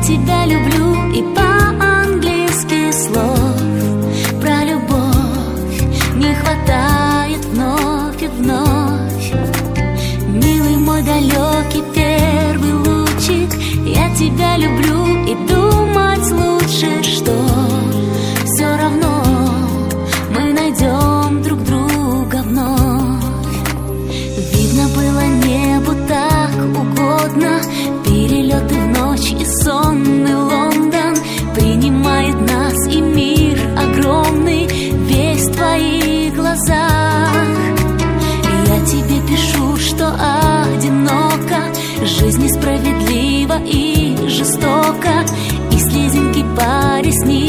тебя люблю, и по-английски слов про любовь не хватает вновь и вновь. Милый мой далекий первый лучик, я тебя люблю, и думать лучше, что все равно мы найдем друг друга вновь. Видно было небу так угодно, перелеты в ночь и сонный Лондон принимает нас, и мир огромный весь в твоих глазах. Я тебе пишу, что одиноко, жизнь несправедлива и жестока, и слезинки по ресницам